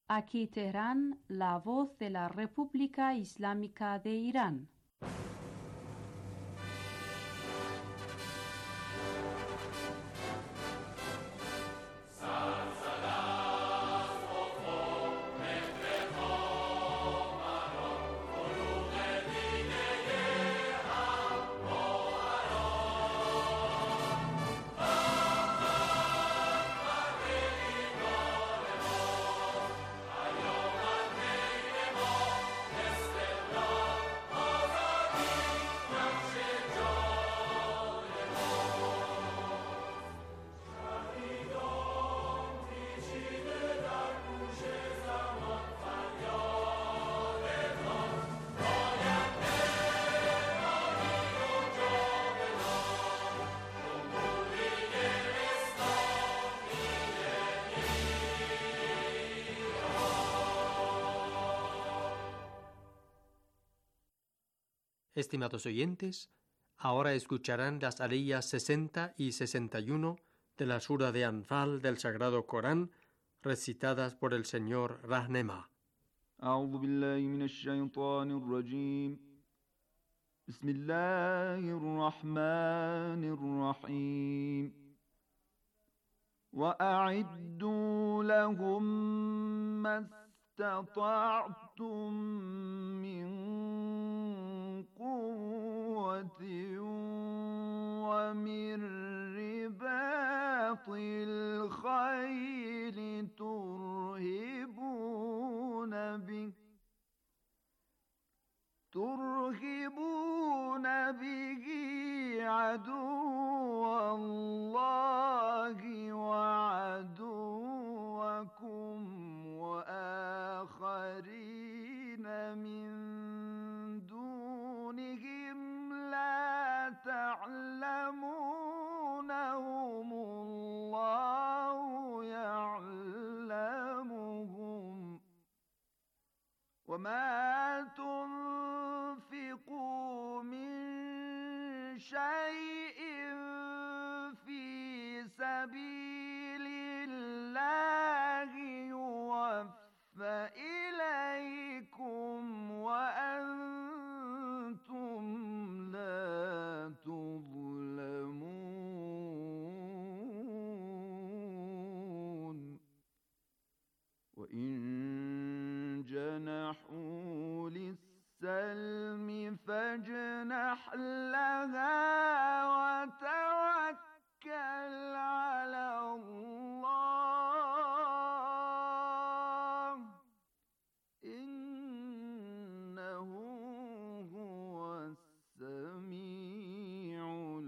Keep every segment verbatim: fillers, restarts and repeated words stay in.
Aquí Teherán, la voz de la República Islámica de Irán. Estimados oyentes, ahora escucharán las aleyas sesenta y sesenta y uno de la sura de Anfal del Sagrado Corán, recitadas por el señor Rahnema. أعوذ بالله من الشيطان الرجيم بسم الله الرحمن الرحيم وأعدوا لهم ما استطعتم من قوة ومن رباط الخيل ترهبون به ترهبون به عدو الله وعدوكم وآخرين من دونهم لا تعلمونهم الله يعلمهم وما تنفقوا من شيء في سبيل الله يوفى إليكم وأنتم لا تظلمون وإن جنحوا للسلم فاجنح لها وتوكل على الله إنه هو السميع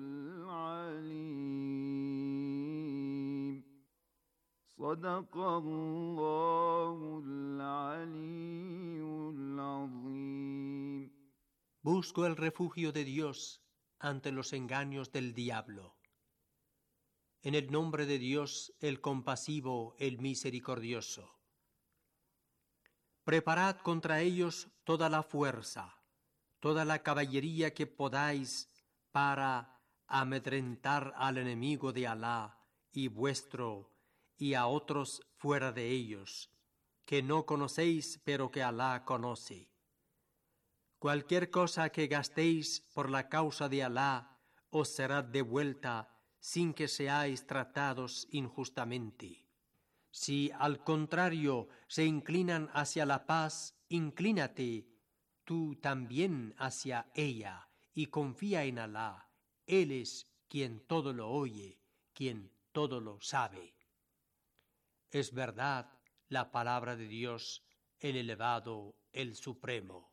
العليم صدق الله العلي العظيم. Busco el refugio de Dios ante los engaños del diablo. En el nombre de Dios, el compasivo, el misericordioso. Preparad contra ellos toda la fuerza, toda la caballería que podáis para amedrentar al enemigo de Alá y vuestro y a otros fuera de ellos, que no conocéis pero que Alá conoce. Cualquier cosa que gastéis por la causa de Alá os será devuelta sin que seáis tratados injustamente. Si al contrario se inclinan hacia la paz, inclínate tú también hacia ella y confía en Alá. Él es quien todo lo oye, quien todo lo sabe. Es verdad la palabra de Dios, el elevado, el supremo.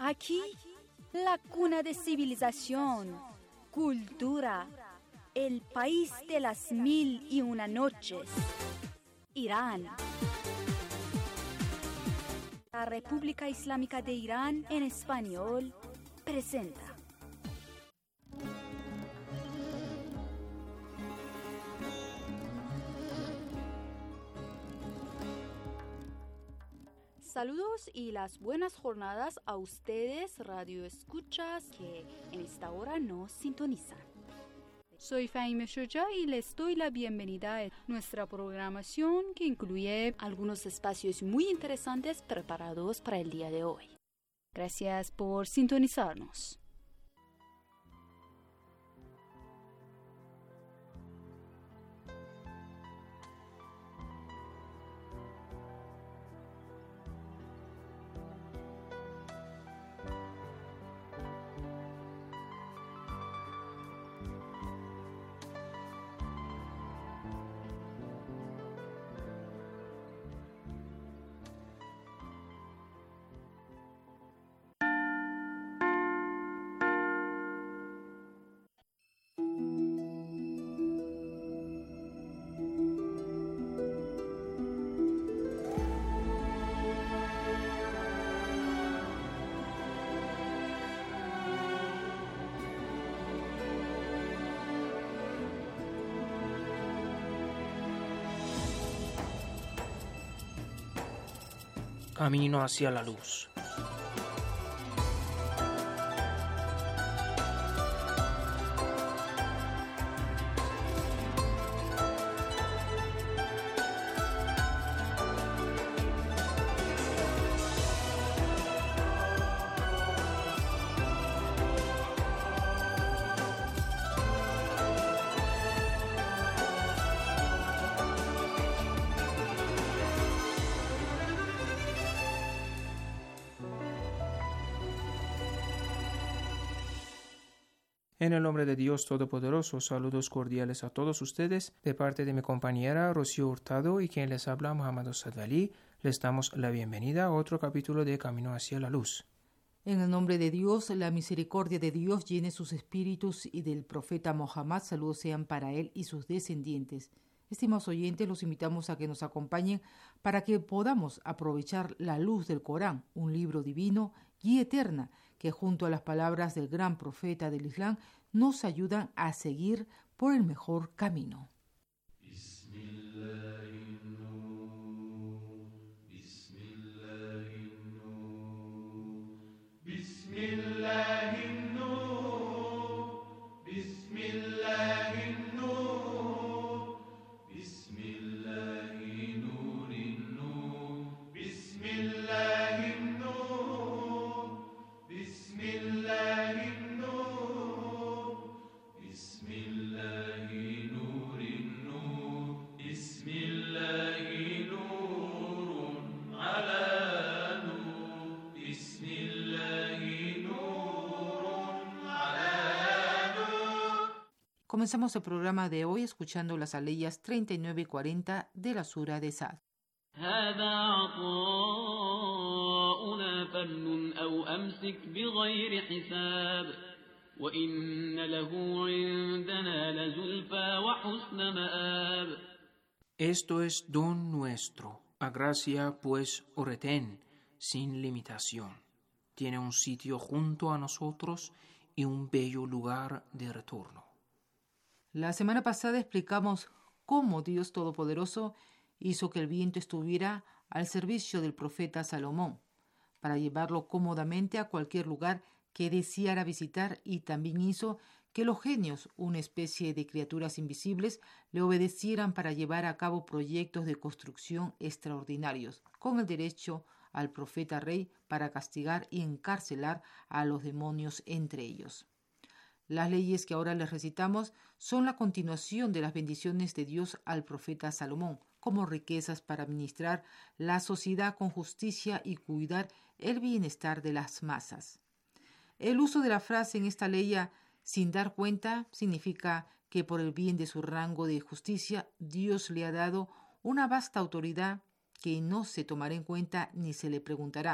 Aquí, la cuna de civilización, cultura, el país de las mil y una noches, Irán. La República Islámica de Irán en español presenta. Saludos y las buenas jornadas a ustedes, radio escuchas, que en esta hora nos sintonizan. Soy Fahime Shoja y les doy la bienvenida a nuestra programación que incluye algunos espacios muy interesantes preparados para el día de hoy. Gracias por sintonizarnos. Camino hacia la luz. En el nombre de Dios Todopoderoso, saludos cordiales a todos ustedes, de parte de mi compañera Rocío Hurtado y quien les habla Muhammad Sadali, les damos la bienvenida a otro capítulo de Camino hacia la Luz. En el nombre de Dios, la misericordia de Dios llene sus espíritus y del profeta Mohammed, saludos sean para él y sus descendientes. Estimados oyentes, los invitamos a que nos acompañen para que podamos aprovechar la luz del Corán, un libro divino, guía eterna, que junto a las palabras del gran profeta del Islam nos ayudan a seguir por el mejor camino. Comenzamos el programa de hoy escuchando las aleyas treinta y nueve y cuarenta de la Sura de Sad. Esto es don nuestro, a gracia pues o retén, sin limitación. Tiene un sitio junto a nosotros y un bello lugar de retorno. La semana pasada explicamos cómo Dios Todopoderoso hizo que el viento estuviera al servicio del profeta Salomón para llevarlo cómodamente a cualquier lugar que deseara visitar, y también hizo que los genios, una especie de criaturas invisibles, le obedecieran para llevar a cabo proyectos de construcción extraordinarios, con el derecho al profeta rey para castigar y encarcelar a los demonios entre ellos. Las leyes que ahora les recitamos son la continuación de las bendiciones de Dios al profeta Salomón, como riquezas para administrar la sociedad con justicia y cuidar el bienestar de las masas. El uso de la frase en esta ley sin dar cuenta significa que por el bien de su rango de justicia, Dios le ha dado una vasta autoridad que no se tomará en cuenta ni se le preguntará,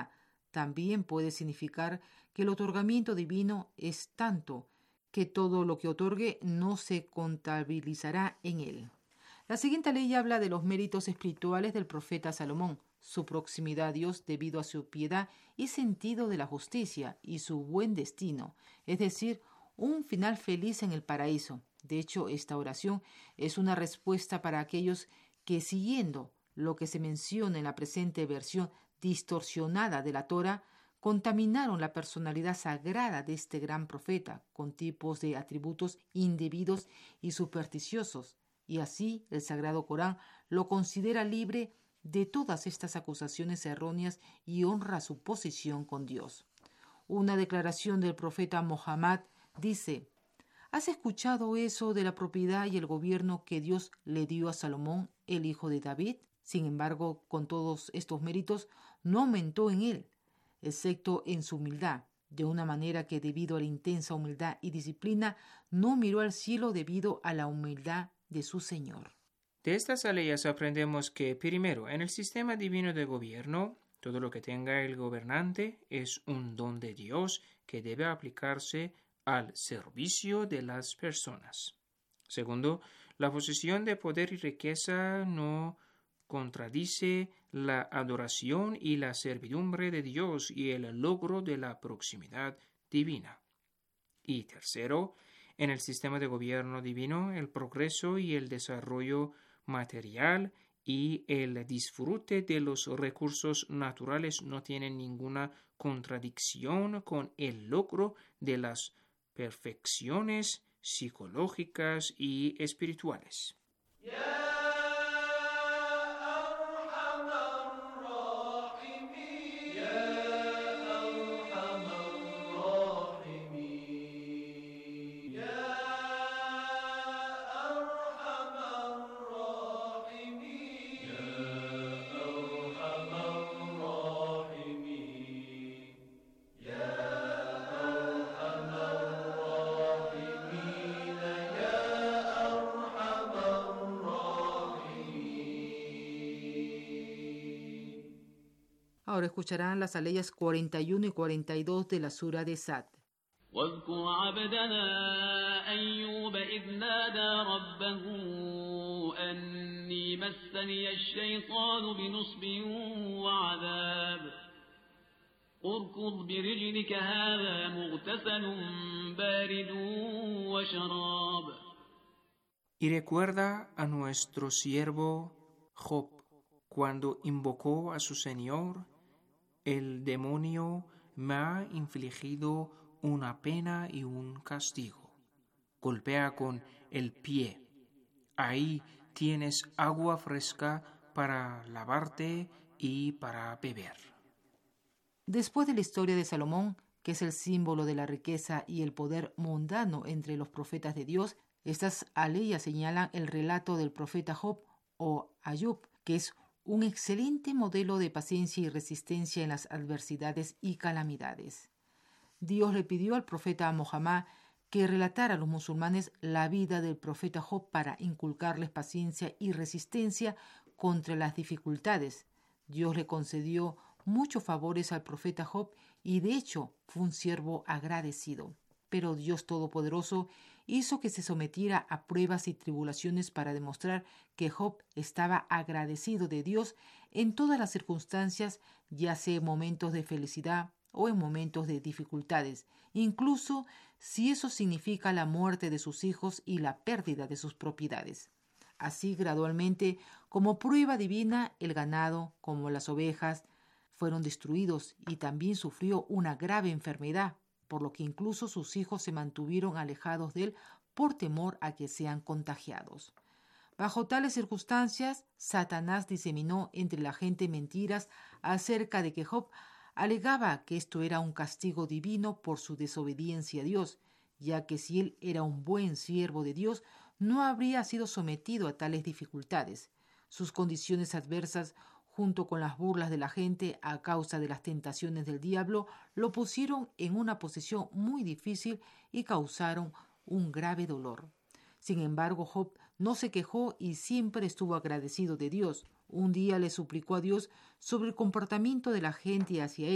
también puede significar que el otorgamiento divino es tanto que todo lo que otorgue no se contabilizará en él. La siguiente ley habla de los méritos espirituales del profeta Salomón, su proximidad a Dios debido a su piedad y sentido de la justicia y su buen destino, es decir, un final feliz en el paraíso. De hecho, esta oración es una respuesta para aquellos que, siguiendo lo que se menciona en la presente versión distorsionada de la Torá, contaminaron la personalidad sagrada de este gran profeta con tipos de atributos indebidos y supersticiosos, y así el Sagrado Corán lo considera libre de todas estas acusaciones erróneas y honra su posición con Dios. Una declaración del profeta Muhammad dice: ¿has escuchado eso de la propiedad y el gobierno que Dios le dio a Salomón, el hijo de David? Sin embargo, con todos estos méritos, no aumentó en él, excepto en su humildad, de una manera que, debido a la intensa humildad y disciplina, no miró al cielo debido a la humildad de su Señor. De estas leyes aprendemos que, primero, en el sistema divino de gobierno, todo lo que tenga el gobernante es un don de Dios que debe aplicarse al servicio de las personas. Segundo, la posesión de poder y riqueza no contradice la adoración y la servidumbre de Dios y el logro de la proximidad divina. Y tercero, en el sistema de gobierno divino, el progreso y el desarrollo material y el disfrute de los recursos naturales no tienen ninguna contradicción con el logro de las perfecciones psicológicas y espirituales. Ahora escucharán las aleyas cuarenta y uno y cuarenta y dos de la sura de Sad. واذكر عبدنا أيوب إذ نادى ربه أني مسني الشيطان بنصب وعذاب اركض برجلك هذا مغتسل بارد وشراب. Y recuerda a nuestro siervo Job cuando invocó a su Señor: el demonio me ha infligido una pena y un castigo. Golpea con el pie. Ahí tienes agua fresca para lavarte y para beber. Después de la historia de Salomón, que es el símbolo de la riqueza y el poder mundano entre los profetas de Dios, estas aleyas señalan el relato del profeta Job o Ayub, que es un excelente modelo de paciencia y resistencia en las adversidades y calamidades. Dios le pidió al profeta Muhammad que relatara a los musulmanes la vida del profeta Job para inculcarles paciencia y resistencia contra las dificultades. Dios le concedió muchos favores al profeta Job y de hecho fue un siervo agradecido. Pero Dios Todopoderoso hizo que se sometiera a pruebas y tribulaciones para demostrar que Job estaba agradecido de Dios en todas las circunstancias, ya sea en momentos de felicidad o en momentos de dificultades, incluso si eso significa la muerte de sus hijos y la pérdida de sus propiedades. Así, gradualmente, como prueba divina, el ganado, como las ovejas, fueron destruidos y también sufrió una grave enfermedad, por lo que incluso sus hijos se mantuvieron alejados de él por temor a que sean contagiados. Bajo tales circunstancias, Satanás diseminó entre la gente mentiras acerca de que Job alegaba que esto era un castigo divino por su desobediencia a Dios, ya que si él era un buen siervo de Dios, no habría sido sometido a tales dificultades. Sus condiciones adversas, junto con las burlas de la gente a causa de las tentaciones del diablo, lo pusieron en una posición muy difícil y causaron un grave dolor. Sin embargo, Job no se quejó y siempre estuvo agradecido de Dios. Un día le suplicó a Dios sobre el comportamiento de la gente hacia él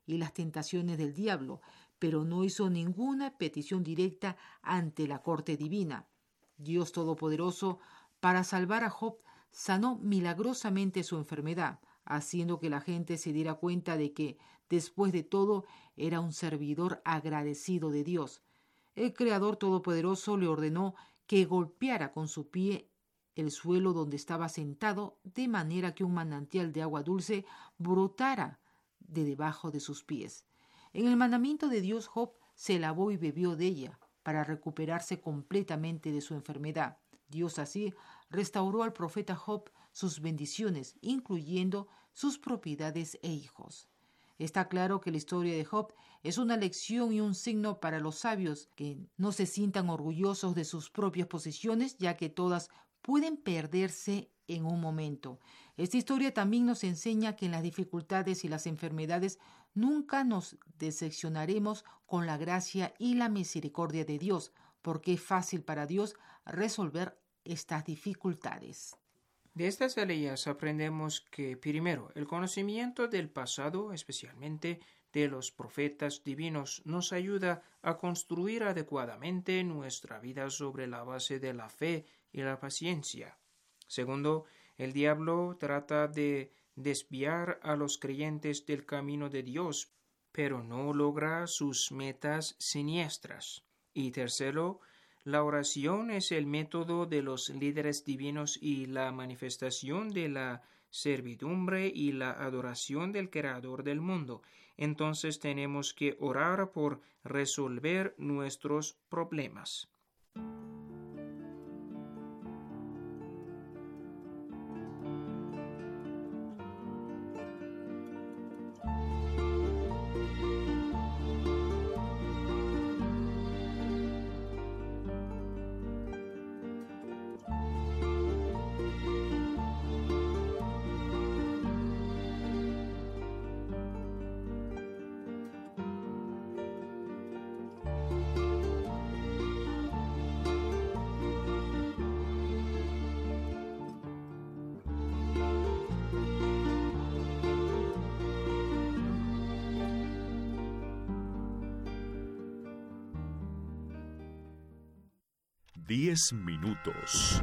y las tentaciones del diablo, pero no hizo ninguna petición directa ante la corte divina. Dios Todopoderoso, para salvar a Job, sanó milagrosamente su enfermedad, haciendo que la gente se diera cuenta de que, después de todo, era un servidor agradecido de Dios. El Creador Todopoderoso le ordenó que golpeara con su pie el suelo donde estaba sentado, de manera que un manantial de agua dulce brotara de debajo de sus pies. En el mandamiento de Dios, Job se lavó y bebió de ella para recuperarse completamente de su enfermedad. Dios así restauró al profeta Job sus bendiciones, incluyendo sus propiedades e hijos. Está claro que la historia de Job es una lección y un signo para los sabios que no se sientan orgullosos de sus propias posesiones, ya que todas pueden perderse en un momento. Esta historia también nos enseña que en las dificultades y las enfermedades nunca nos decepcionaremos con la gracia y la misericordia de Dios, porque es fácil para Dios resolver estas dificultades. De estas aleyas aprendemos que, primero, el conocimiento del pasado, especialmente de los profetas divinos, nos ayuda a construir adecuadamente nuestra vida sobre la base de la fe y la paciencia. Segundo, el diablo trata de desviar a los creyentes del camino de Dios, pero no logra sus metas siniestras. Y tercero, la oración es el método de los líderes divinos y la manifestación de la servidumbre y la adoración del Creador del mundo. Entonces tenemos que orar por resolver nuestros problemas. Diez minutos.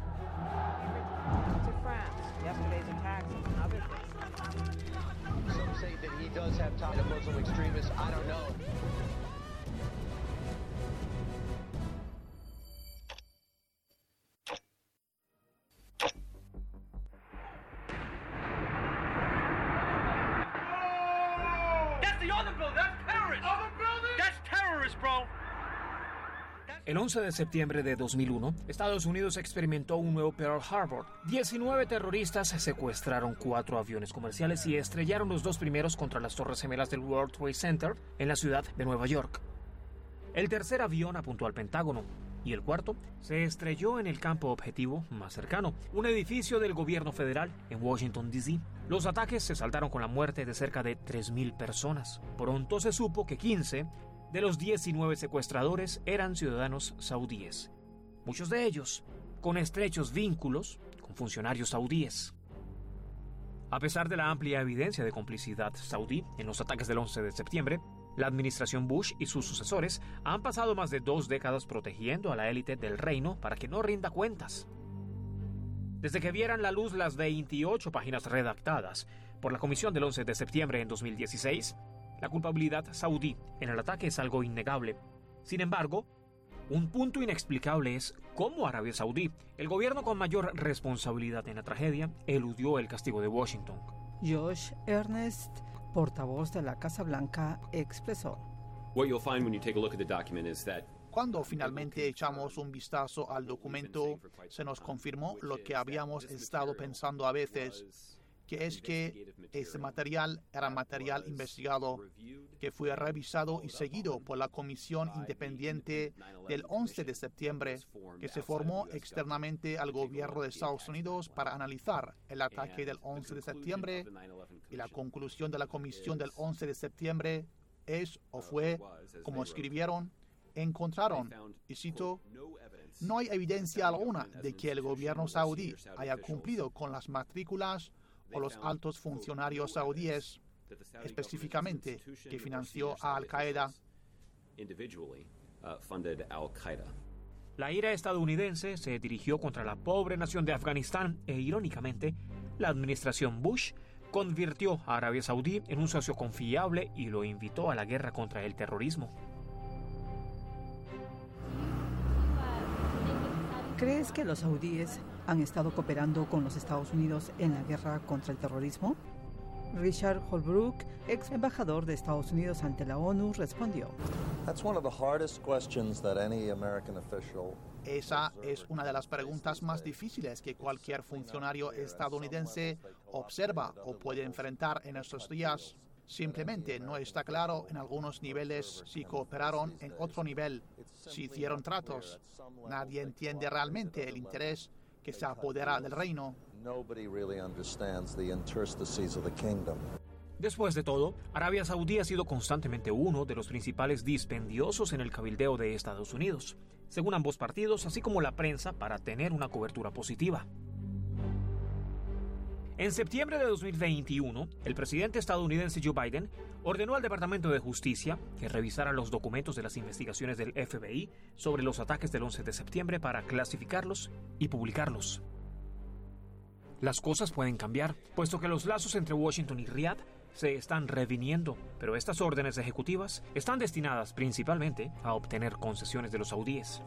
El once de septiembre de dos mil uno, Estados Unidos experimentó un nuevo Pearl Harbor. diecinueve terroristas secuestraron cuatro aviones comerciales y estrellaron los dos primeros contra las torres gemelas del World Trade Center en la ciudad de Nueva York. El tercer avión apuntó al Pentágono y el cuarto se estrelló en el campo objetivo más cercano, un edificio del gobierno federal en Washington, D C Los ataques se saldaron con la muerte de cerca de tres mil personas. Pronto se supo que quince de los diecinueve secuestradores eran ciudadanos saudíes, muchos de ellos con estrechos vínculos con funcionarios saudíes. A pesar de la amplia evidencia de complicidad saudí en los ataques del once de septiembre, la administración Bush y sus sucesores han pasado más de dos décadas protegiendo a la élite del reino para que no rinda cuentas. Desde que vieran la luz las veintiocho páginas redactadas por la Comisión del once de septiembre en dos mil dieciséis, la culpabilidad saudí en el ataque es algo innegable. Sin embargo, un punto inexplicable es cómo Arabia Saudí, el gobierno con mayor responsabilidad en la tragedia, eludió el castigo de Washington. Josh Earnest, portavoz de la Casa Blanca, expresó: Cuando finalmente echamos un vistazo al documento, se nos confirmó lo que habíamos estado pensando a veces, que es que este material era material investigado, que fue revisado y seguido por la Comisión Independiente del once de septiembre, que se formó externamente al gobierno de Estados Unidos para analizar el ataque del once de septiembre, y la conclusión de la Comisión del once de septiembre es o fue, como escribieron, encontraron, y cito, no hay evidencia alguna de que el gobierno saudí haya cumplido con las matrículas o los altos funcionarios saudíes específicamente que financió a Al-Qaeda. La ira estadounidense se dirigió contra la pobre nación de Afganistán e, irónicamente, la administración Bush convirtió a Arabia Saudí en un socio confiable y lo invitó a la guerra contra el terrorismo. ¿Crees que los saudíes han estado cooperando con los Estados Unidos en la guerra contra el terrorismo? Richard Holbrooke, ex embajador de Estados Unidos ante la ONU, respondió: Esa es una de las preguntas más difíciles que cualquier funcionario estadounidense observa o puede enfrentar en estos días. Simplemente no está claro en algunos niveles si cooperaron, en otro nivel si hicieron tratos. Nadie entiende realmente el interés que se apodera del reino. Después de todo, Arabia Saudí ha sido constantemente uno de los principales dispendiosos en el cabildeo de Estados Unidos, según ambos partidos, así como la prensa, para tener una cobertura positiva. En septiembre de dos mil veintiuno, el presidente estadounidense Joe Biden ordenó al Departamento de Justicia que revisara los documentos de las investigaciones del F B I sobre los ataques del once de septiembre para clasificarlos y publicarlos. Las cosas pueden cambiar, puesto que los lazos entre Washington y Riad se están reviniendo, pero estas órdenes ejecutivas están destinadas principalmente a obtener concesiones de los saudíes.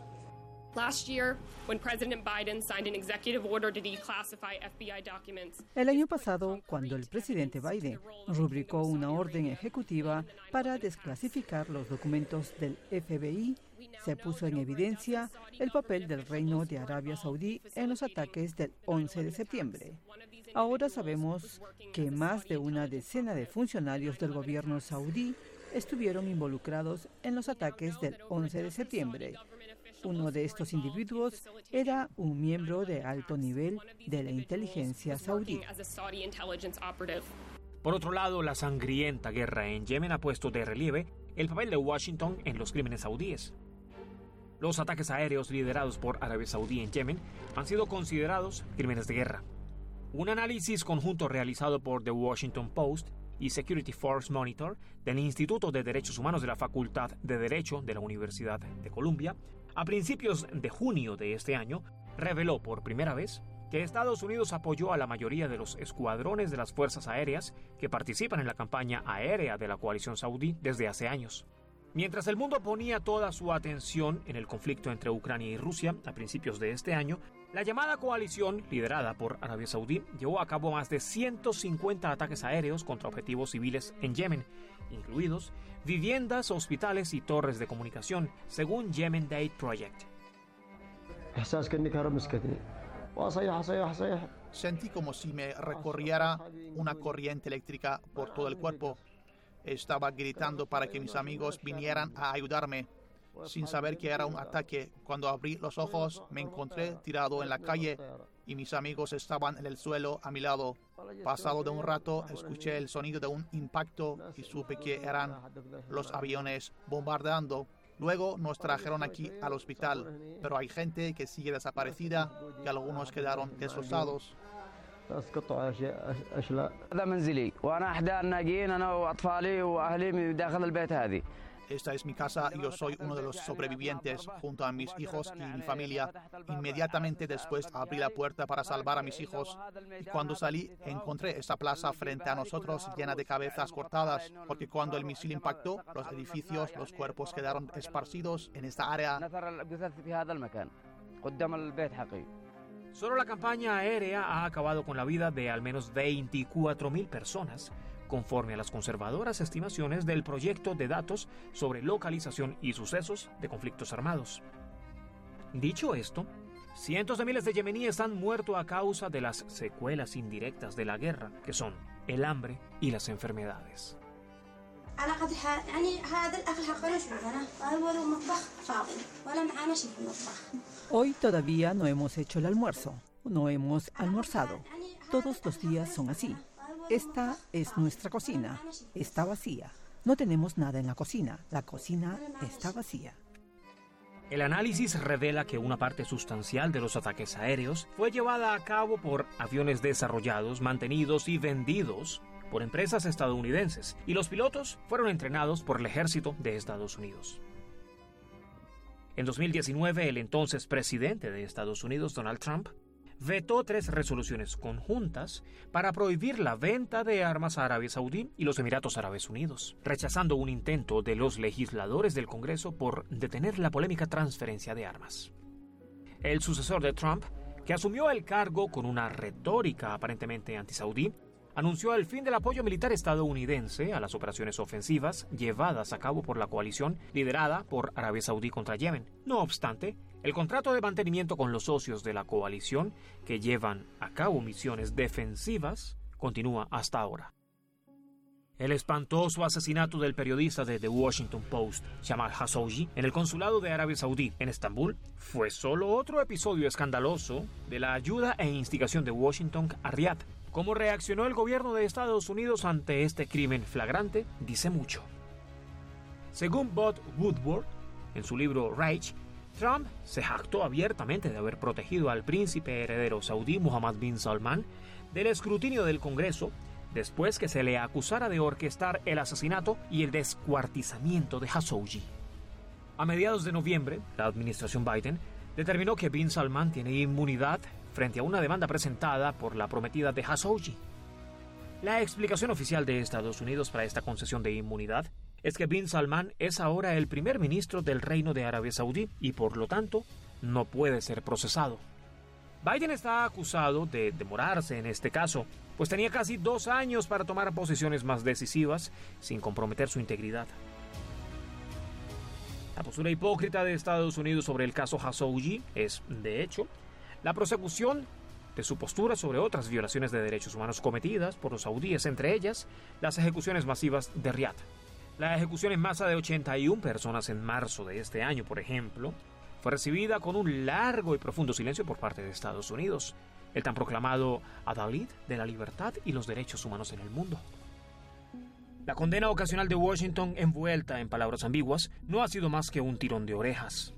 El año pasado, cuando el presidente Biden rubricó una orden ejecutiva para desclasificar los documentos del F B I, se puso en evidencia el papel del Reino de Arabia Saudí en los ataques del once de septiembre. Ahora sabemos que más de una decena de funcionarios del gobierno saudí estuvieron involucrados en los ataques del once de septiembre. Uno de estos individuos era un miembro de alto nivel de la inteligencia saudí. Por otro lado, la sangrienta guerra en Yemen ha puesto de relieve el papel de Washington en los crímenes saudíes. Los ataques aéreos liderados por Arabia Saudí en Yemen han sido considerados crímenes de guerra. Un análisis conjunto realizado por The Washington Post y Security Force Monitor del Instituto de Derechos Humanos de la Facultad de Derecho de la Universidad de Columbia, a principios de junio de este año, reveló por primera vez que Estados Unidos apoyó a la mayoría de los escuadrones de las fuerzas aéreas que participan en la campaña aérea de la coalición saudí desde hace años. Mientras el mundo ponía toda su atención en el conflicto entre Ucrania y Rusia a principios de este año, la llamada coalición, liderada por Arabia Saudí, llevó a cabo más de ciento cincuenta ataques aéreos contra objetivos civiles en Yemen, incluidos viviendas, hospitales y torres de comunicación, según Yemen Date Project. Sentí como si me recorriera una corriente eléctrica por todo el cuerpo. Estaba gritando para que mis amigos vinieran a ayudarme, sin saber que era un ataque. Cuando abrí los ojos, me encontré tirado en la calle y mis amigos estaban en el suelo a mi lado. Pasado de un rato, escuché el sonido de un impacto y supe que eran los aviones bombardeando. Luego nos trajeron aquí al hospital, pero hay gente que sigue desaparecida y algunos quedaron destrozados. Esta es mi casa y yo soy uno de los sobrevivientes junto a mis hijos y mi familia. Inmediatamente después abrí la puerta para salvar a mis hijos y cuando salí encontré esta plaza frente a nosotros llena de cabezas cortadas, porque cuando el misil impactó, los edificios, los cuerpos quedaron esparcidos en esta área. Solo la campaña aérea ha acabado con la vida de al menos veinticuatro mil personas, conforme a las conservadoras estimaciones del proyecto de datos sobre localización y sucesos de conflictos armados. Dicho esto, cientos de miles de yemeníes han muerto a causa de las secuelas indirectas de la guerra, que son el hambre y las enfermedades. Hoy todavía no hemos hecho el almuerzo, no hemos almorzado. Todos los días son así. Esta es nuestra cocina, está vacía. No tenemos nada en la cocina, la cocina está vacía. El análisis revela que una parte sustancial de los ataques aéreos fue llevada a cabo por aviones desarrollados, mantenidos y vendidos por empresas estadounidenses y los pilotos fueron entrenados por el ejército de Estados Unidos. En dos mil diecinueve, el entonces presidente de Estados Unidos, Donald Trump, vetó tres resoluciones conjuntas para prohibir la venta de armas a Arabia Saudí y los Emiratos Árabes Unidos, rechazando un intento de los legisladores del Congreso por detener la polémica transferencia de armas. El sucesor de Trump, que asumió el cargo con una retórica aparentemente antisaudí, anunció el fin del apoyo militar estadounidense a las operaciones ofensivas llevadas a cabo por la coalición liderada por Arabia Saudí contra Yemen. No obstante, el contrato de mantenimiento con los socios de la coalición que llevan a cabo misiones defensivas continúa hasta ahora. El espantoso asesinato del periodista de The Washington Post, Jamal Khashoggi, en el consulado de Arabia Saudí en Estambul, fue solo otro episodio escandaloso de la ayuda e instigación de Washington a Riad. Cómo reaccionó el gobierno de Estados Unidos ante este crimen flagrante dice mucho. Según Bob Woodward, en su libro Rage, Trump se jactó abiertamente de haber protegido al príncipe heredero saudí Mohammed bin Salman del escrutinio del Congreso después que se le acusara de orquestar el asesinato y el descuartizamiento de Khashoggi. A mediados de noviembre, la administración Biden determinó que bin Salman tiene inmunidad frente a una demanda presentada por la prometida de Khashoggi. La explicación oficial de Estados Unidos para esta concesión de inmunidad es que bin Salman es ahora el primer ministro del Reino de Arabia Saudí y por lo tanto no puede ser procesado. Biden está acusado de demorarse en este caso, pues tenía casi dos años para tomar posiciones más decisivas sin comprometer su integridad. La postura hipócrita de Estados Unidos sobre el caso Khashoggi es, de hecho, la prosecución de su postura sobre otras violaciones de derechos humanos cometidas por los saudíes, entre ellas las ejecuciones masivas de Riad. La ejecución en masa de ochenta y una personas en marzo de este año, por ejemplo, fue recibida con un largo y profundo silencio por parte de Estados Unidos, el tan proclamado adalid de la libertad y los derechos humanos en el mundo. La condena ocasional de Washington, envuelta en palabras ambiguas, no ha sido más que un tirón de orejas.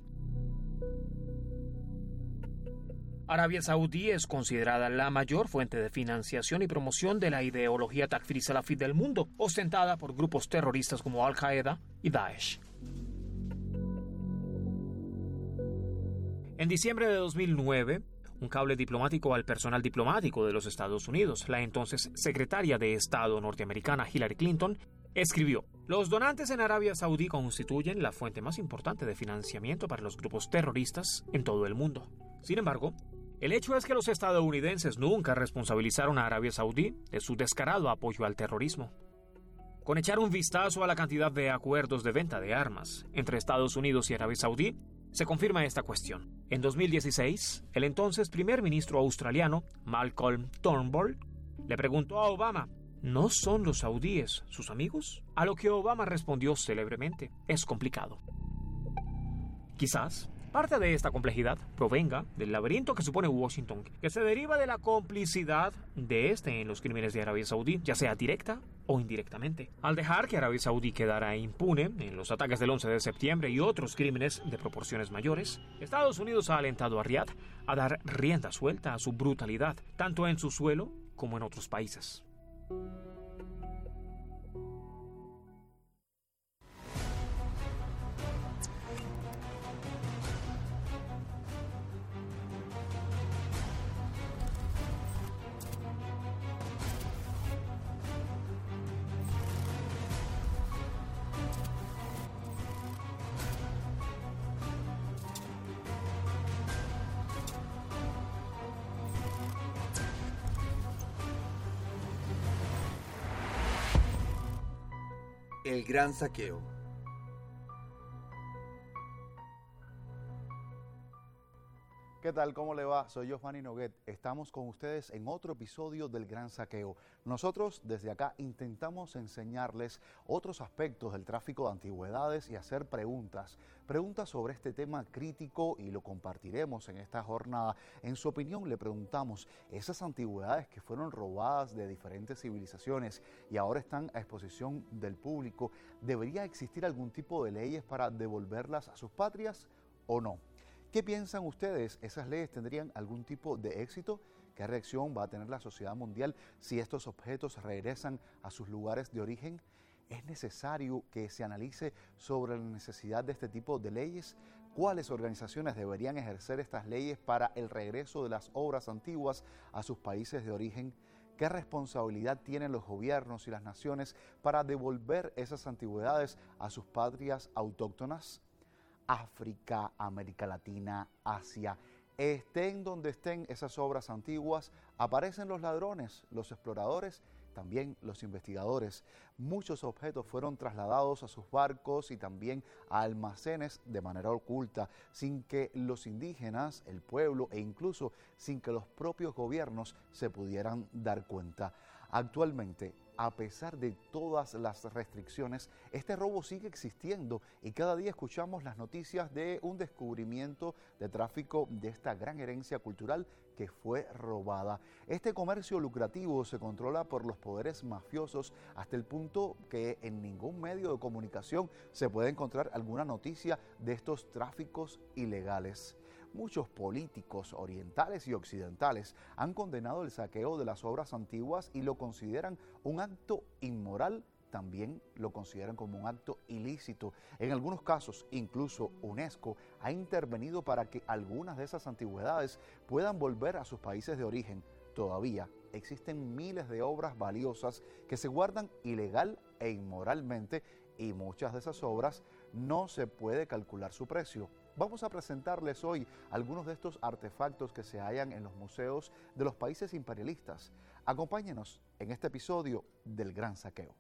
Arabia Saudí es considerada la mayor fuente de financiación y promoción de la ideología takfiri salafí del mundo, ostentada por grupos terroristas como Al-Qaeda y Daesh. En diciembre de dos mil nueve, un cable diplomático al personal diplomático de los Estados Unidos, la entonces secretaria de Estado norteamericana Hillary Clinton, escribió: «Los donantes en Arabia Saudí constituyen la fuente más importante de financiamiento para los grupos terroristas en todo el mundo. Sin embargo, el hecho es que los estadounidenses nunca responsabilizaron a Arabia Saudí de su descarado apoyo al terrorismo. Con echar un vistazo a la cantidad de acuerdos de venta de armas entre Estados Unidos y Arabia Saudí, se confirma esta cuestión. En dos mil dieciséis, el entonces primer ministro australiano, Malcolm Turnbull, le preguntó a Obama: ¿no son los saudíes sus amigos? A lo que Obama respondió célebremente: es complicado. Quizás parte de esta complejidad provenga del laberinto que supone Washington, que se deriva de la complicidad de este en los crímenes de Arabia Saudí, ya sea directa o indirectamente. Al dejar que Arabia Saudí quedara impune en los ataques del once de septiembre y otros crímenes de proporciones mayores, Estados Unidos ha alentado a Riad a dar rienda suelta a su brutalidad, tanto en su suelo como en otros países. El gran saqueo. ¿Qué tal? ¿Cómo le va? Soy yo, Fanny Noguet. Estamos con ustedes en otro episodio del Gran Saqueo. Nosotros desde acá intentamos enseñarles otros aspectos del tráfico de antigüedades y hacer preguntas. Preguntas sobre este tema crítico y lo compartiremos en esta jornada. En su opinión, le preguntamos, esas antigüedades que fueron robadas de diferentes civilizaciones y ahora están a exposición del público, ¿debería existir algún tipo de leyes para devolverlas a sus patrias o no? ¿Qué piensan ustedes? ¿Esas leyes tendrían algún tipo de éxito? ¿Qué reacción va a tener la sociedad mundial si estos objetos regresan a sus lugares de origen? ¿Es necesario que se analice sobre la necesidad de este tipo de leyes? ¿Cuáles organizaciones deberían ejercer estas leyes para el regreso de las obras antiguas a sus países de origen? ¿Qué responsabilidad tienen los gobiernos y las naciones para devolver esas antigüedades a sus patrias autóctonas? África, América Latina, Asia, estén donde estén esas obras antiguas, aparecen los ladrones, los exploradores, también los investigadores. Muchos objetos fueron trasladados a sus barcos y también a almacenes de manera oculta, sin que los indígenas, el pueblo e incluso sin que los propios gobiernos se pudieran dar cuenta. Actualmente, a pesar de todas las restricciones, este robo sigue existiendo y cada día escuchamos las noticias de un descubrimiento de tráfico de esta gran herencia cultural que fue robada. Este comercio lucrativo se controla por los poderes mafiosos hasta el punto que en ningún medio de comunicación se puede encontrar alguna noticia de estos tráficos ilegales. Muchos políticos orientales y occidentales han condenado el saqueo de las obras antiguas y lo consideran un acto inmoral, también lo consideran como un acto ilícito. En algunos casos, incluso UNESCO ha intervenido para que algunas de esas antigüedades puedan volver a sus países de origen. Todavía existen miles de obras valiosas que se guardan ilegal e inmoralmente y muchas de esas obras no se puede calcular su precio. Vamos a presentarles hoy algunos de estos artefactos que se hallan en los museos de los países imperialistas. Acompáñenos en este episodio del Gran Saqueo.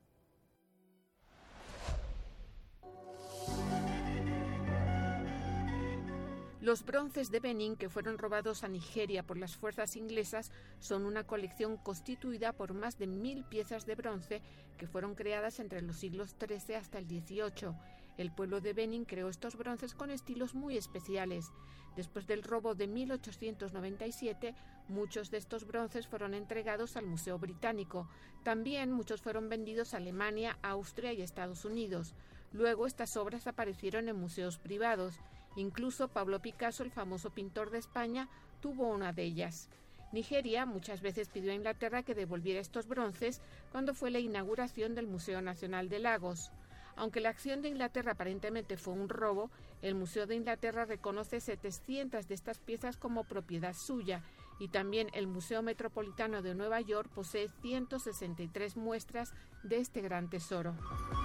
Los bronces de Benín que fueron robados a Nigeria por las fuerzas inglesas son una colección constituida por más de mil piezas de bronce que fueron creadas entre los siglos trece hasta el dieciocho. El pueblo de Benín creó estos bronces con estilos muy especiales. Después del robo de mil ochocientos noventa y siete, muchos de estos bronces fueron entregados al Museo Británico. También muchos fueron vendidos a Alemania, Austria y Estados Unidos. Luego estas obras aparecieron en museos privados. Incluso Pablo Picasso, el famoso pintor de España, tuvo una de ellas. Nigeria muchas veces pidió a Inglaterra que devolviera estos bronces cuando fue la inauguración del Museo Nacional de Lagos. Aunque la acción de Inglaterra aparentemente fue un robo, el Museo de Inglaterra reconoce setecientas de estas piezas como propiedad suya y también el Museo Metropolitano de Nueva York posee ciento sesenta y tres muestras de este gran tesoro.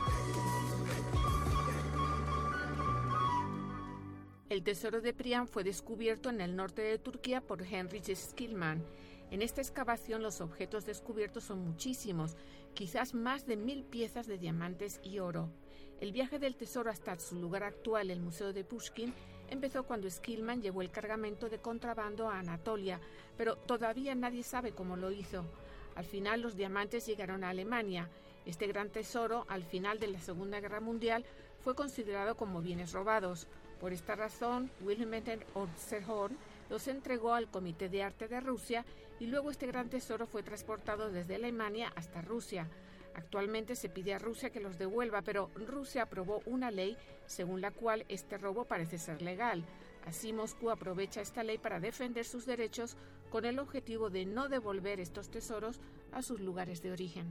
El tesoro de Priam fue descubierto en el norte de Turquía por Heinrich Schliemann. En esta excavación los objetos descubiertos son muchísimos, quizás más de mil piezas de diamantes y oro. El viaje del tesoro hasta su lugar actual, el Museo de Pushkin, empezó cuando Schliemann llevó el cargamento de contrabando a Anatolia, pero todavía nadie sabe cómo lo hizo. Al final los diamantes llegaron a Alemania. Este gran tesoro, al final de la Segunda Guerra Mundial, fue considerado como bienes robados. Por esta razón, Wilhelm Osterhorn los entregó al Comité de Arte de Rusia y luego este gran tesoro fue transportado desde Alemania hasta Rusia. Actualmente se pide a Rusia que los devuelva, pero Rusia aprobó una ley según la cual este robo parece ser legal. Así, Moscú aprovecha esta ley para defender sus derechos con el objetivo de no devolver estos tesoros a sus lugares de origen.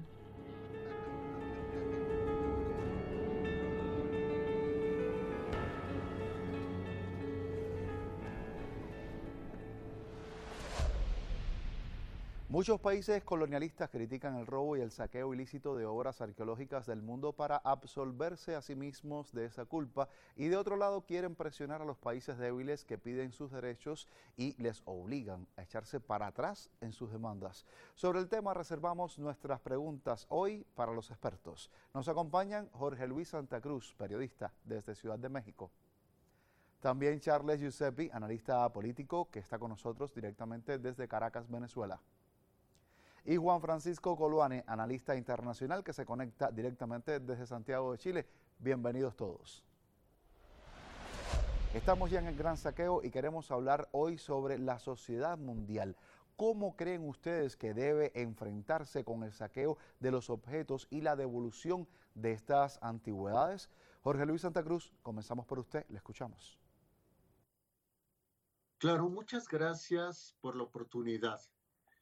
Muchos países colonialistas critican el robo y el saqueo ilícito de obras arqueológicas del mundo para absolverse a sí mismos de esa culpa y de otro lado quieren presionar a los países débiles que piden sus derechos y les obligan a echarse para atrás en sus demandas. Sobre el tema reservamos nuestras preguntas hoy para los expertos. Nos acompañan Jorge Luis Santa Cruz, periodista desde Ciudad de México. También Charles Giuseppe, analista político, que está con nosotros directamente desde Caracas, Venezuela. Y Juan Francisco Coluane, analista internacional que se conecta directamente desde Santiago de Chile. Bienvenidos todos. Estamos ya en el Gran Saqueo y queremos hablar hoy sobre la sociedad mundial. ¿Cómo creen ustedes que debe enfrentarse con el saqueo de los objetos y la devolución de estas antigüedades? Jorge Luis Santa Cruz, comenzamos por usted, le escuchamos. Claro, muchas gracias por la oportunidad.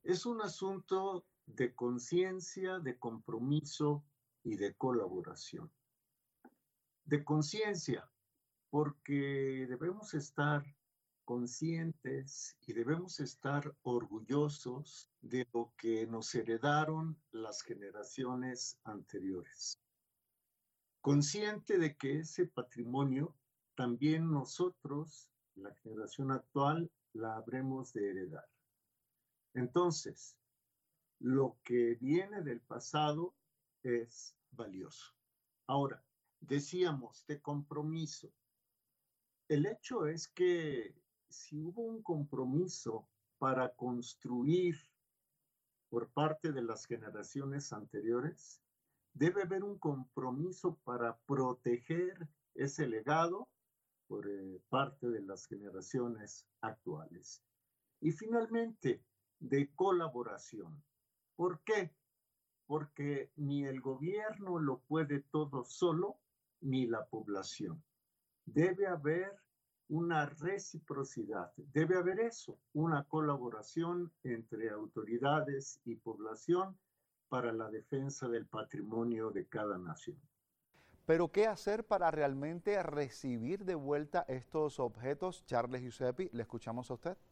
Es un asunto de conciencia, de compromiso y de colaboración. De conciencia, porque debemos estar conscientes y debemos estar orgullosos de lo que nos heredaron las generaciones anteriores. Consciente de que ese patrimonio también nosotros, la generación actual, la habremos de heredar. Entonces, lo que viene del pasado es valioso. Ahora, decíamos de compromiso. El hecho es que si hubo un compromiso para construir por parte de las generaciones anteriores, debe haber un compromiso para proteger ese legado por eh, parte de las generaciones actuales. Y finalmente, de colaboración. ¿Por qué? Porque ni el gobierno lo puede todo solo, ni la población. Debe haber una reciprocidad, debe haber eso, una colaboración entre autoridades y población para la defensa del patrimonio de cada nación. Pero ¿qué hacer para realmente recibir de vuelta estos objetos? Charles Giuseppe, ¿le escuchamos a usted?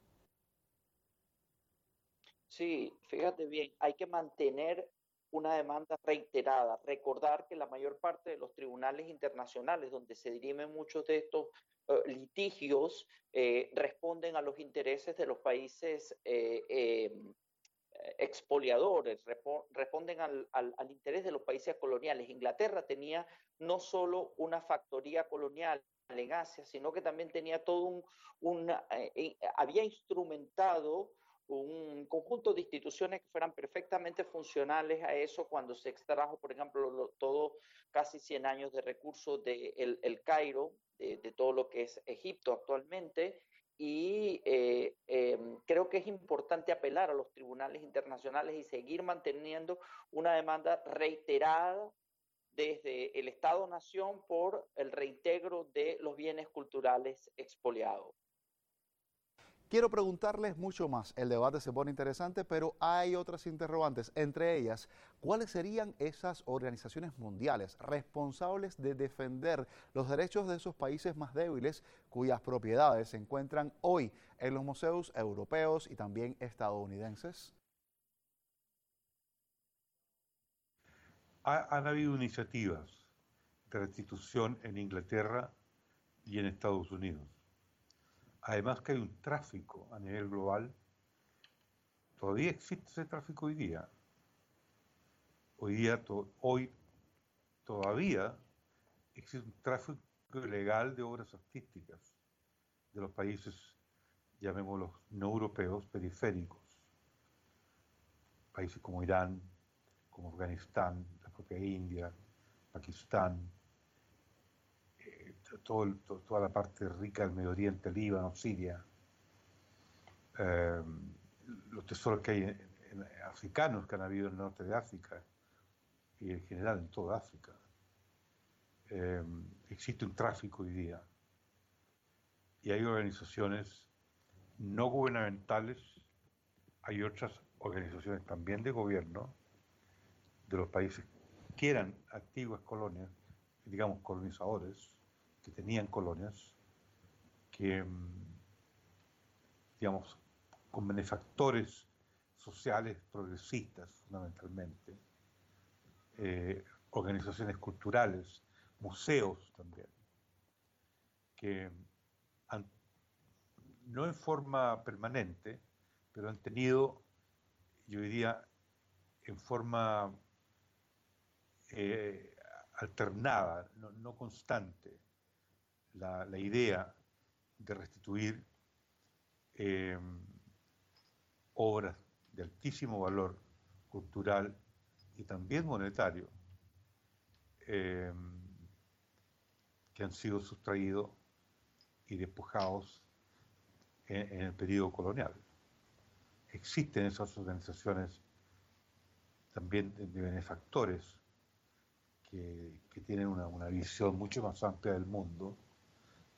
Sí, fíjate bien, hay que mantener una demanda reiterada, recordar que la mayor parte de los tribunales internacionales donde se dirimen muchos de estos uh, litigios eh, responden a los intereses de los países eh, eh, expoliadores, responden al, al, al interés de los países coloniales. Inglaterra tenía no solo una factoría colonial en Asia, sino que también tenía todo un, un eh, había instrumentado un conjunto de instituciones que fueran perfectamente funcionales a eso cuando se extrajo, por ejemplo, lo, todo casi cien años de recursos de el, el Cairo, de, de todo lo que es Egipto actualmente, y eh, eh, creo que es importante apelar a los tribunales internacionales y seguir manteniendo una demanda reiterada desde el Estado-Nación por el reintegro de los bienes culturales expoliados. Quiero preguntarles mucho más. El debate se pone interesante, pero hay otras interrogantes. Entre ellas, ¿cuáles serían esas organizaciones mundiales responsables de defender los derechos de esos países más débiles cuyas propiedades se encuentran hoy en los museos europeos y también estadounidenses? Ha, han habido iniciativas de restitución en Inglaterra y en Estados Unidos. Además que hay un tráfico a nivel global, todavía existe ese tráfico hoy día. Hoy día, to, hoy todavía existe un tráfico ilegal de obras artísticas de los países, llamémoslos no europeos, periféricos. Países como Irán, como Afganistán, la propia India, Pakistán, Todo el, to, toda la parte rica del Medio Oriente, Líbano, Siria, eh, los tesoros que hay en, en, africanos que han habido en el norte de África y en general en toda África. Eh, existe un tráfico hoy día y hay organizaciones no gubernamentales, hay otras organizaciones también de gobierno de los países que eran antiguas colonias, digamos colonizadores, que tenían colonias, que, digamos, con benefactores sociales progresistas, fundamentalmente, eh, organizaciones culturales, museos también, que han, no en forma permanente, pero han tenido, yo diría, en forma eh, alternada, no, no constante, La, la idea de restituir eh, obras de altísimo valor cultural y también monetario eh, que han sido sustraídos y despojados en, en el periodo colonial. Existen esas organizaciones también de, de benefactores que, que tienen una, una visión mucho más amplia del mundo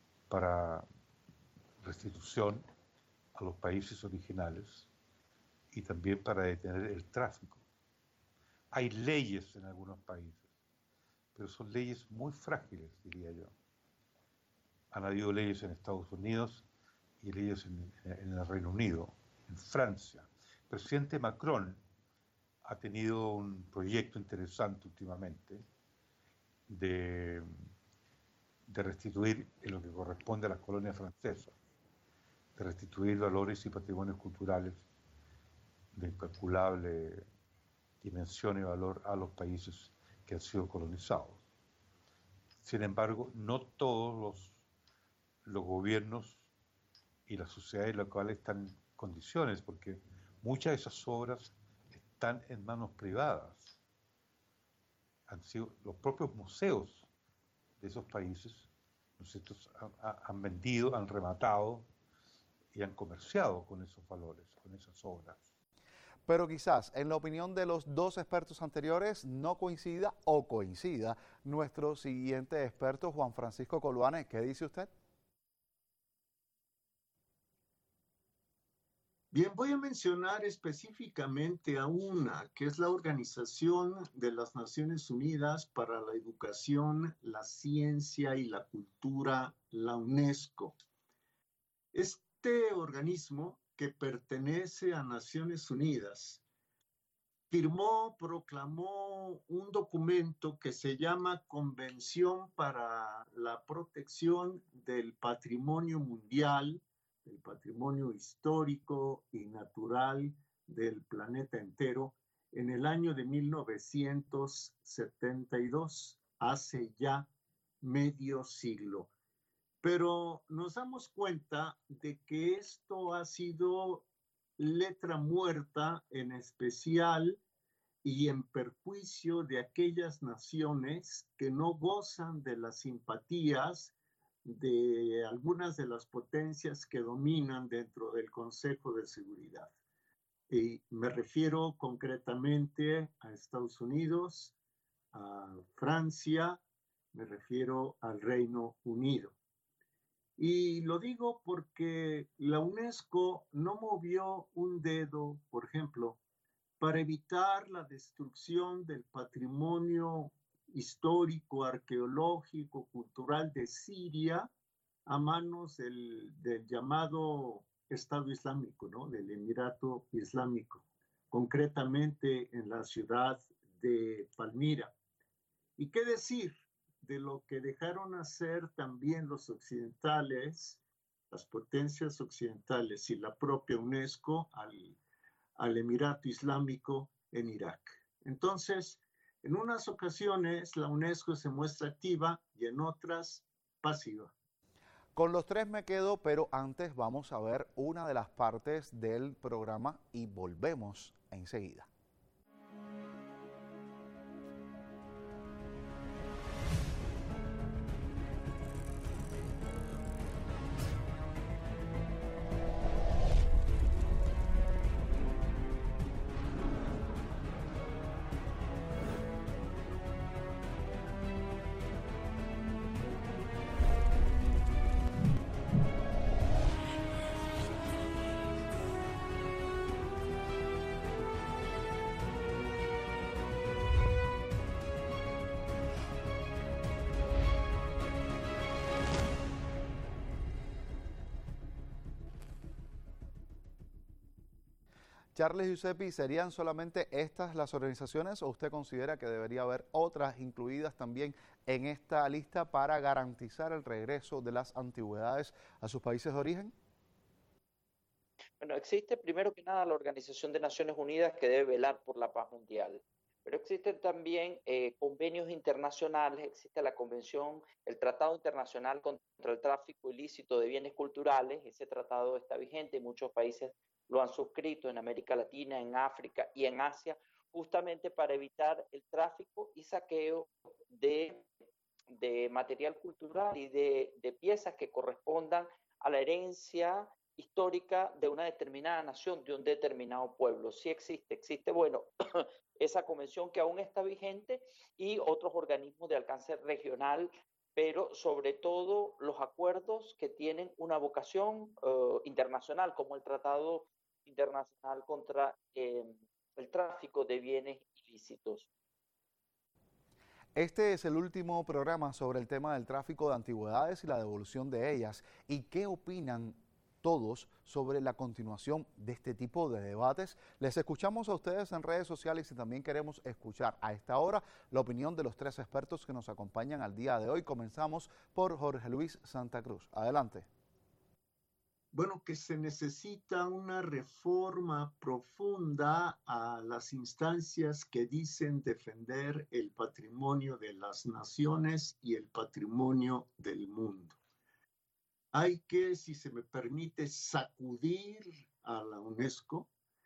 para restitución a los países originales y también para detener el tráfico. Hay leyes en algunos países, pero son leyes muy frágiles, diría yo. Han habido leyes en Estados Unidos y leyes en, en el Reino Unido, en Francia. El presidente Macron ha tenido un proyecto interesante últimamente de, de restituir en lo que corresponde a las colonias francesas, de restituir valores y patrimonios culturales de incalculable dimensión y valor a los países que han sido colonizados. Sin embargo, no todos los, los gobiernos y las sociedades locales están en condiciones, porque muchas de esas obras están en manos privadas. Han sido los propios museos de esos países, nosotros han, han vendido, han rematado y han comerciado con esos valores, con esas obras. Pero quizás, en la opinión de los dos expertos anteriores, no coincida o coincida nuestro siguiente experto, Juan Francisco Coluane. ¿Qué dice usted? Bien, voy a mencionar específicamente a una, que es la Organización de las Naciones Unidas para la Educación, la Ciencia y la Cultura, la UNESCO. Este organismo, que pertenece a Naciones Unidas, firmó, proclamó un documento que se llama Convención para la Protección del Patrimonio Mundial, el patrimonio histórico y natural del planeta entero, en el año de mil novecientos setenta y dos, hace ya medio siglo. Pero nos damos cuenta de que esto ha sido letra muerta, en especial y en perjuicio de aquellas naciones que no gozan de las simpatías de algunas de las potencias que dominan dentro del Consejo de Seguridad. Y me refiero concretamente a Estados Unidos, a Francia, me refiero al Reino Unido. Y lo digo porque la UNESCO no movió un dedo, por ejemplo, para evitar la destrucción del patrimonio histórico, arqueológico, cultural de Siria a manos del, del llamado Estado Islámico, ¿no? Del Emirato Islámico, concretamente en la ciudad de Palmira. ¿Y qué decir de lo que dejaron hacer también los occidentales, las potencias occidentales y la propia UNESCO al, al Emirato Islámico en Irak? Entonces, en unas ocasiones la UNESCO se muestra activa y en otras pasiva. Con los tres me quedo, pero antes vamos a ver una de las partes del programa y volvemos enseguida. Charles Giuseppe, ¿serían solamente estas las organizaciones o usted considera que debería haber otras incluidas también en esta lista para garantizar el regreso de las antigüedades a sus países de origen? Bueno, existe primero que nada la Organización de Naciones Unidas que debe velar por la paz mundial. Pero existen también eh, convenios internacionales, existe la Convención, el Tratado Internacional contra el Tráfico Ilícito de Bienes Culturales. Ese tratado está vigente y muchos países lo han suscrito en América Latina, en África y en Asia, justamente para evitar el tráfico y saqueo de, de material cultural y de, de piezas que correspondan a la herencia histórica de una determinada nación, de un determinado pueblo. Sí existe, existe, bueno, esa convención que aún está vigente y otros organismos de alcance regional, pero sobre todo los acuerdos que tienen una vocación uh, internacional, como el Tratado internacional contra eh, el tráfico de bienes ilícitos. Este es el último programa sobre el tema del tráfico de antigüedades y la devolución de ellas. ¿Y qué opinan todos sobre la continuación de este tipo de debates? Les escuchamos a ustedes en redes sociales y también queremos escuchar a esta hora la opinión de los tres expertos que nos acompañan al día de hoy. Comenzamos por Jorge Luis Santa Cruz. Adelante. Bueno, que se necesita una reforma profunda a las instancias que dicen defender el patrimonio de las naciones y el patrimonio del mundo. Hay que, si se me permite, sacudir a la UNESCO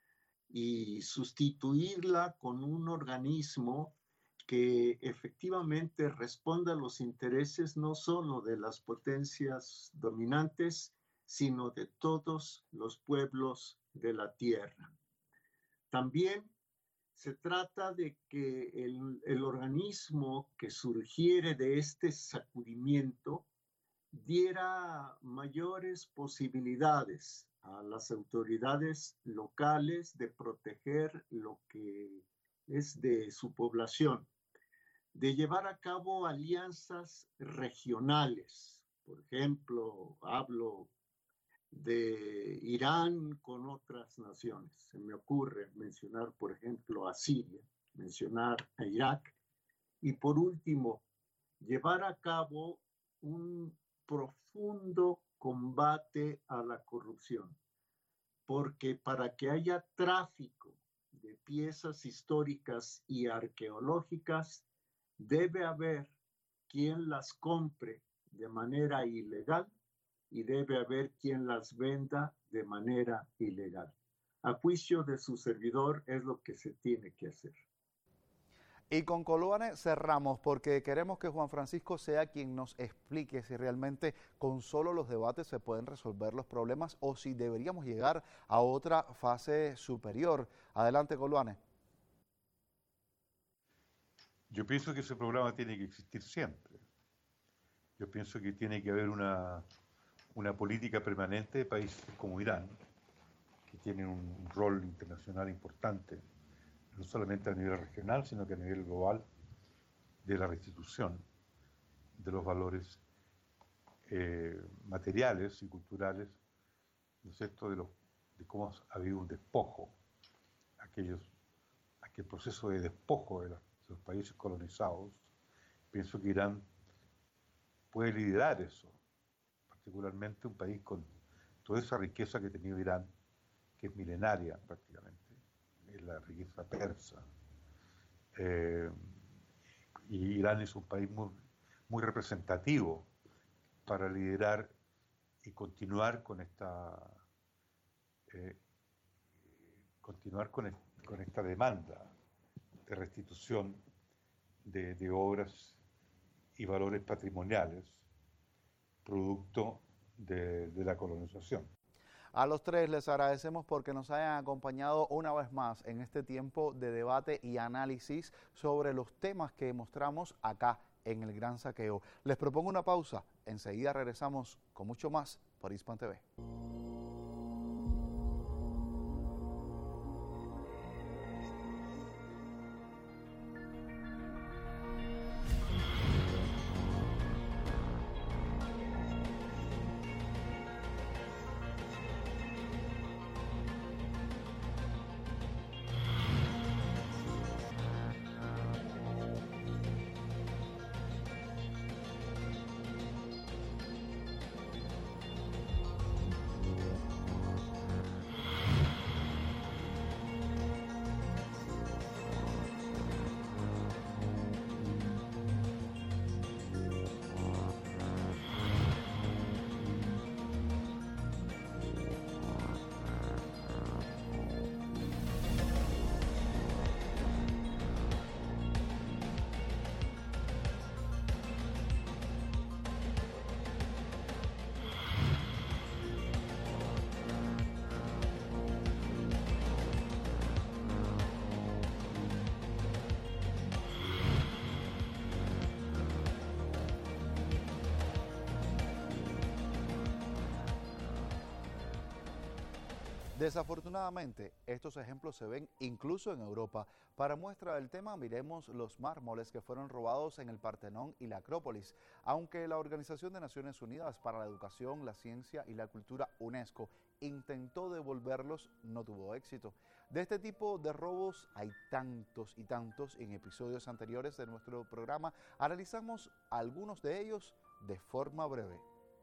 y sustituirla con un organismo que efectivamente responda a los intereses no solo de las potencias dominantes, sino de todos los pueblos de la tierra. También se trata de que el, el organismo que surgiere de este sacudimiento diera mayores posibilidades a las autoridades locales de proteger lo que es de su población, de llevar a cabo alianzas regionales. Por ejemplo, hablo de Irán con otras naciones. Se me ocurre mencionar, por ejemplo, a Siria, mencionar a Irak. Y por último, llevar a cabo un profundo combate a la corrupción. Porque para que haya tráfico de piezas históricas y arqueológicas, debe haber quien las compre de manera ilegal y debe haber quien las venda de manera ilegal. A juicio de su servidor es lo que se tiene que hacer. Y con Coluane cerramos porque queremos que Juan Francisco sea quien nos explique si realmente con solo los debates se pueden resolver los problemas o si deberíamos llegar a otra fase superior. Adelante, Coluane. Yo pienso que ese programa tiene que existir siempre. Yo pienso que tiene que haber una... una política permanente de países como Irán, que tienen un rol internacional importante, no solamente a nivel regional, sino que a nivel global, de la restitución de los valores eh, materiales y culturales, ¿no es cierto?, de, los, de cómo ha habido un despojo, aquellos, aquel proceso de despojo de, la, de los países colonizados. Pienso que Irán puede liderar eso, particularmente un país con toda esa riqueza que ha tenido Irán, que es milenaria prácticamente, es la riqueza persa. Eh, y Irán es un país muy, muy representativo para liderar y continuar con esta, eh, continuar con, el, con esta demanda de restitución de, de obras y valores patrimoniales producto de, de la colonización. A los tres les agradecemos porque nos hayan acompañado una vez más en este tiempo de debate y análisis sobre los temas que mostramos acá en el Gran Saqueo. Les propongo una pausa, enseguida regresamos con mucho más por Hispan T V. Desafortunadamente, estos ejemplos se ven incluso en Europa. Para muestra del tema, miremos los mármoles que fueron robados en el Partenón y la Acrópolis. Aunque la Organización de Naciones Unidas para la Educación, la Ciencia y la Cultura, UNESCO, intentó devolverlos, no tuvo éxito. De este tipo de robos hay tantos y tantos. En episodios anteriores de nuestro programa analizamos algunos de ellos de forma breve.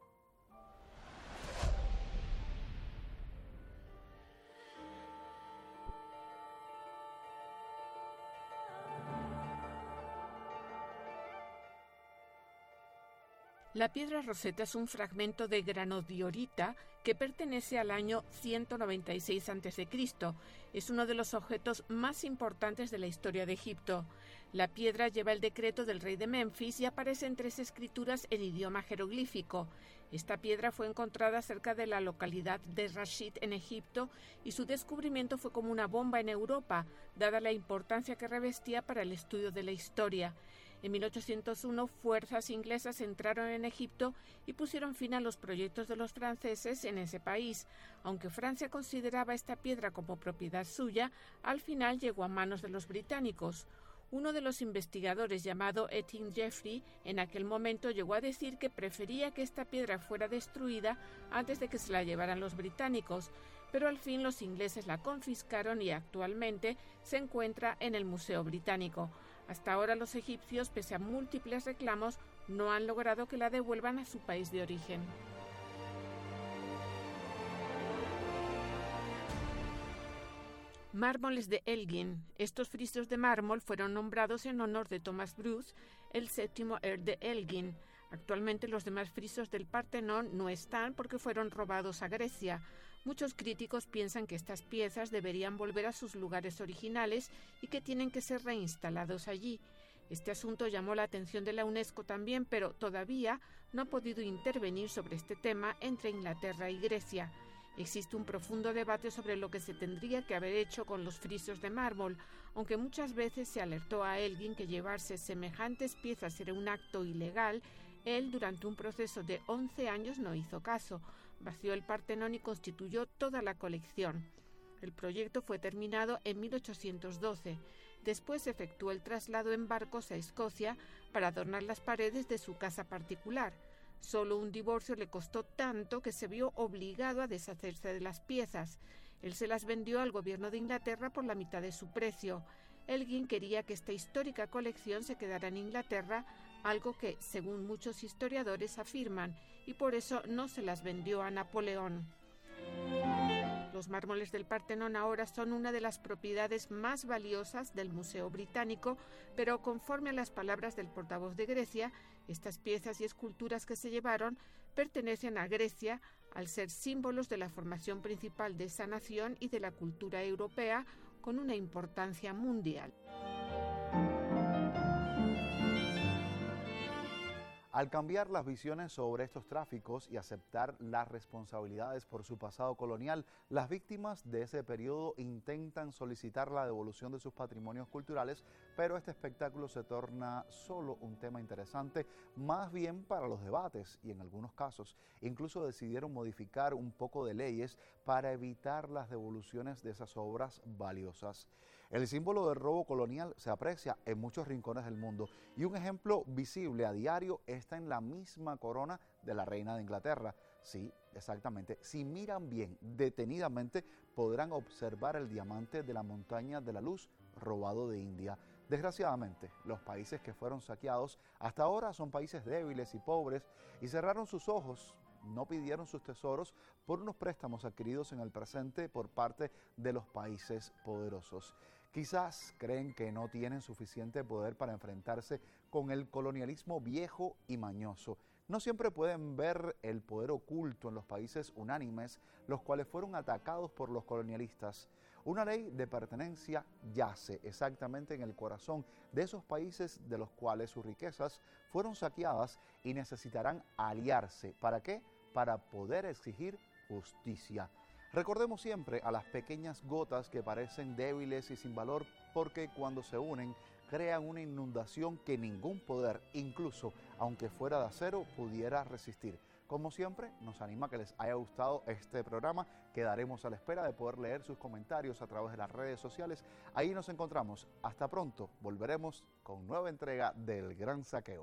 La piedra Rosetta es un fragmento de granodiorita que pertenece al año ciento noventa y seis antes de Cristo. Es uno de los objetos más importantes de la historia de Egipto. La piedra lleva el decreto del rey de Memphis y aparece en tres escrituras en idioma jeroglífico. Esta piedra fue encontrada cerca de la localidad de Rashid en Egipto y su descubrimiento fue como una bomba en Europa, dada la importancia que revestía para el estudio de la historia. En mil ochocientos uno, fuerzas inglesas entraron en Egipto y pusieron fin a los proyectos de los franceses en ese país. Aunque Francia consideraba esta piedra como propiedad suya, al final llegó a manos de los británicos. Uno de los investigadores, llamado Etienne Jeffrey, en aquel momento llegó a decir que prefería que esta piedra fuera destruida antes de que se la llevaran los británicos, pero al fin los ingleses la confiscaron y actualmente se encuentra en el Museo Británico. Hasta ahora los egipcios, pese a múltiples reclamos, no han logrado que la devuelvan a su país de origen. Mármoles de Elgin. Estos frisos de mármol fueron nombrados en honor de Thomas Bruce, el séptimo Earl de Elgin. Actualmente los demás frisos del Partenón no están porque fueron robados a Grecia. Muchos críticos piensan que estas piezas deberían volver a sus lugares originales y que tienen que ser reinstalados allí. Este asunto llamó la atención de la UNESCO también, pero todavía no ha podido intervenir sobre este tema entre Inglaterra y Grecia. Existe un profundo debate sobre lo que se tendría que haber hecho con los frisos de mármol, aunque muchas veces se alertó a Elgin que llevarse semejantes piezas era un acto ilegal. Él, durante un proceso de once años, no hizo caso. Vació el Partenón y constituyó toda la colección. El proyecto fue terminado en mil ochocientos doce. Después efectuó el traslado en barcos a Escocia para adornar las paredes de su casa particular. Solo un divorcio le costó tanto que se vio obligado a deshacerse de las piezas. Él se las vendió al gobierno de Inglaterra por la mitad de su precio. Elgin quería que esta histórica colección se quedara en Inglaterra, algo que, según muchos historiadores, afirman, y por eso no se las vendió a Napoleón. Los mármoles del Partenón ahora son una de las propiedades más valiosas del Museo Británico, pero conforme a las palabras del portavoz de Grecia, estas piezas y esculturas que se llevaron pertenecen a Grecia al ser símbolos de la formación principal de esa nación y de la cultura europea con una importancia mundial. Al cambiar las visiones sobre estos tráficos y aceptar las responsabilidades por su pasado colonial, las víctimas de ese periodo intentan solicitar la devolución de sus patrimonios culturales, pero este espectáculo se torna solo un tema interesante, más bien para los debates, y en algunos casos incluso decidieron modificar un poco de leyes para evitar las devoluciones de esas obras valiosas. El símbolo del robo colonial se aprecia en muchos rincones del mundo y un ejemplo visible a diario está en la misma corona de la reina de Inglaterra. Sí, exactamente. Si miran bien, detenidamente, podrán observar el diamante de la montaña de la luz robado de India. Desgraciadamente, los países que fueron saqueados hasta ahora son países débiles y pobres y cerraron sus ojos. No pidieron sus tesoros por unos préstamos adquiridos en el presente por parte de los países poderosos. Quizás creen que no tienen suficiente poder para enfrentarse con el colonialismo viejo y mañoso. No siempre pueden ver el poder oculto en los países unánimes, los cuales fueron atacados por los colonialistas. Una ley de pertenencia yace exactamente en el corazón de esos países de los cuales sus riquezas fueron saqueadas y necesitarán aliarse. ¿Para qué? Para poder exigir justicia. Recordemos siempre a las pequeñas gotas que parecen débiles y sin valor, porque cuando se unen crean una inundación que ningún poder, incluso aunque fuera de acero, pudiera resistir. Como siempre, nos anima que les haya gustado este programa. Quedaremos a la espera de poder leer sus comentarios a través de las redes sociales. Ahí nos encontramos. Hasta pronto. Volveremos con nueva entrega del Gran Saqueo.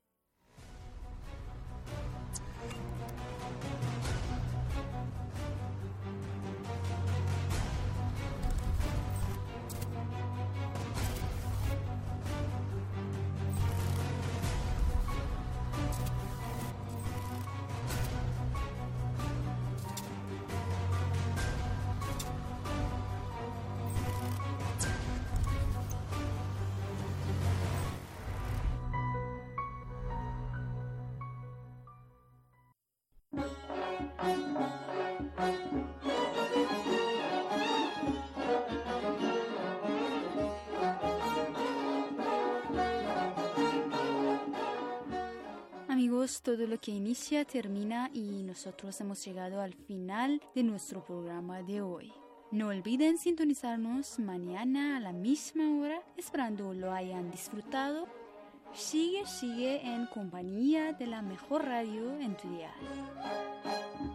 Amigos, todo lo que inicia termina y nosotros hemos llegado al final de nuestro programa de hoy. No olviden sintonizarnos mañana a la misma hora, esperando lo hayan disfrutado. Sigue, sigue en compañía de la mejor radio en tu dial.